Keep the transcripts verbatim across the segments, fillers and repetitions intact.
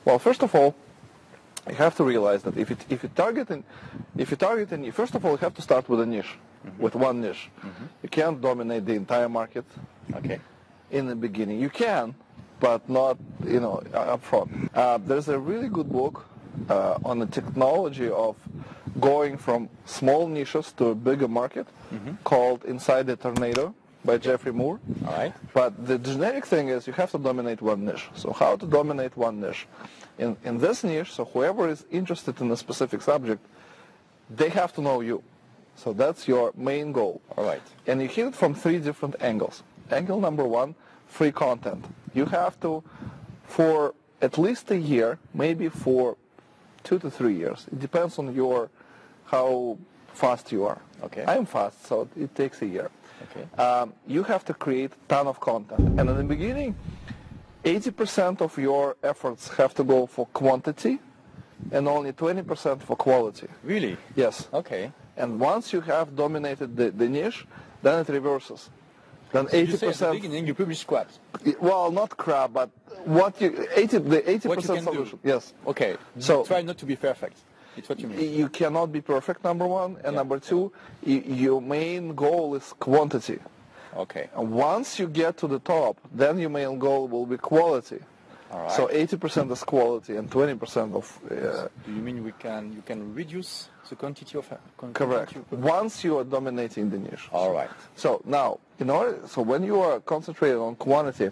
Well, first of all, you have to realize that if, it, if you target, in, if you target, in, first of all, you have to start with a niche, mm-hmm. with one niche. Mm-hmm. You can't dominate the entire market. Okay. In the beginning, you can, but not, you know, up front. Uh, there's a really good book uh, on the technology of going from small niches to a bigger market, mm-hmm. called Inside the Tornado by okay. Jeffrey Moore. All right. But the generic thing is you have to dominate one niche. So how to dominate one niche? In, in this niche, so whoever is interested in a specific subject, they have to know you. So that's your main goal. All right. And you hit it from three different angles. Angle number one, free content. You have to, for at least a year, maybe for two to three years. It depends on your, how fast you are. Okay. I'm fast, so it takes a year. Okay. Um, you have to create a ton of content. And in the beginning, eighty percent of your efforts have to go for quantity and only twenty percent for quality. Really? Yes. Okay. And once you have dominated the, the niche, then it reverses. Then eighty percent. You say at the beginning you publish crap. Well, not crap, but what you eighty the eighty percent solution. Do. Yes. Okay. So try not to be perfect. It's what you mean. You cannot be perfect. Number one, and yeah. number two, you, your main goal is quantity. Okay. And once you get to the top, then your main goal will be quality. All right. So eighty percent is quality and twenty percent of. Uh, Do you mean we can you can reduce the quantity of content? Correct. You Once you are dominating the niche. All right. So now, in order, so when you are concentrated on quantity,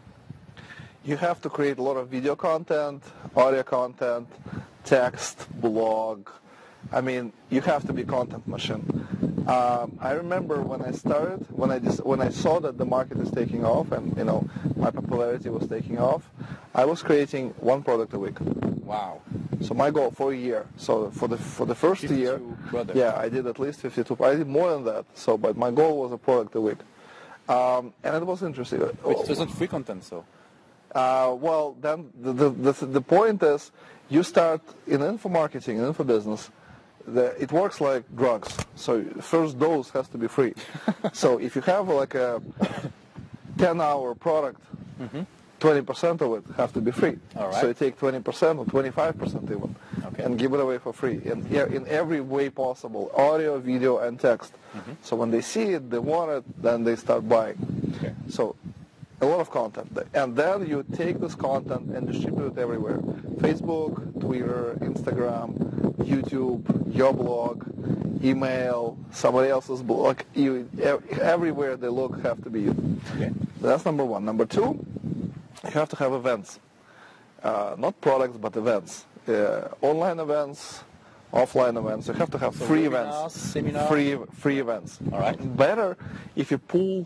you have to create a lot of video content, audio content, text, blog. I mean, you have to be content machine. Um, I remember when I started, when I just, when I saw that the market is taking off, and you know my popularity was taking off, I was creating one product a week. Wow! So my goal for a year. So for the for the first year, products. yeah, I did at least fifty-two. I did more than that. So, but my goal was a product a week, um, and it was interesting. But it wasn't free content, so. Uh, well, then the, the the the point is, you start in info marketing, in info business. The, it works like drugs. So first dose has to be free. So if you have like a ten-hour product, mm-hmm. twenty percent of it have to be free. All right. So you take twenty percent or twenty-five percent even, okay. and give it away for free in, in every way possible, audio, video, and text. Mm-hmm. So when they see it, they want it, then they start buying. Okay. So a lot of content. And then you take this content and distribute it everywhere. Facebook, Twitter, Instagram, YouTube, your blog, email, somebody else's blog. You, everywhere they look have to be you. Okay. That's number one. Number two, you have to have events. Uh, not products, but events. Uh, online events, offline events. You have to have so free webinars, events. Seminars. Free, free events. All right. Better if you pull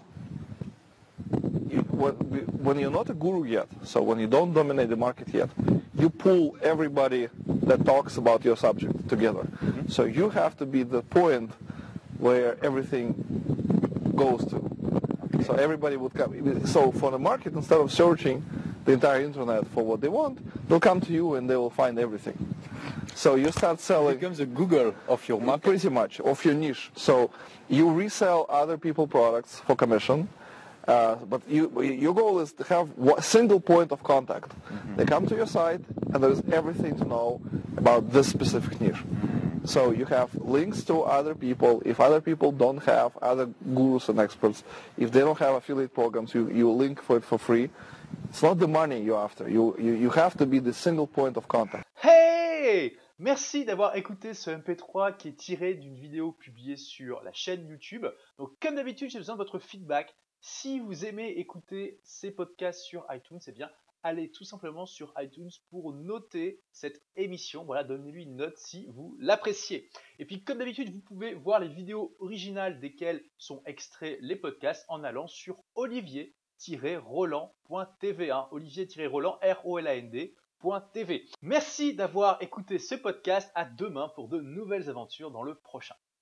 You, when, when you're not a guru yet, so when you don't dominate the market yet, you pull everybody that talks about your subject together. Mm-hmm. So you have to be the point where everything goes to. Okay. So everybody would come. So for the market, instead of searching the entire internet for what they want, they'll come to you and they will find everything. So you start selling. It becomes a Google of your market. Pretty much, of your niche. So you resell other people's products for commission. Uh, but you, your goal is to have a single point of contact. Mm-hmm. They come to your site, and there is everything to know about this specific niche. Mm-hmm. So you have links to other people. If other people don't have other gurus and experts, if they don't have affiliate programs, you, you link for it for free. It's not the money you're after. You, you, you have to be the single point of contact. Hey! Merci d'avoir écouté ce M P trois qui est tiré d'une vidéo publiée sur la chaîne YouTube. Donc comme d'habitude, j'ai besoin de votre feedback. Si vous aimez écouter ces podcasts sur iTunes, eh bien, allez tout simplement sur iTunes pour noter cette émission. Voilà, donnez-lui une note si vous l'appréciez. Et puis, comme d'habitude, vous pouvez voir les vidéos originales desquelles sont extraits les podcasts en allant sur olivier tiret roland point t v. Hein, olivier tiret roland, R O L A N D, .tv. Merci d'avoir écouté ce podcast. À demain pour de nouvelles aventures dans le prochain.